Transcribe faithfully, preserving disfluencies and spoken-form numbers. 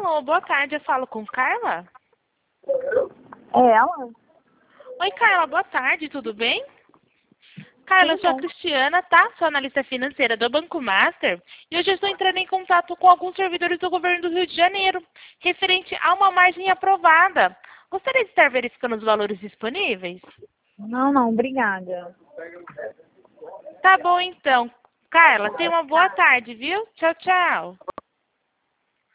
Alô, boa tarde, eu falo com Carla? É ela? Oi, Carla, boa tarde, tudo bem? Carla, eu Tudo sou a bom? Cristiana, tá? Sou analista financeira do Banco Master e hoje eu estou entrando em contato com alguns servidores do governo do Rio de Janeiro, referente a uma margem aprovada. Gostaria de estar verificando os valores disponíveis? Não, não, obrigada. Tá bom, então. Carla, tenha uma boa tarde, viu? Tchau, tchau.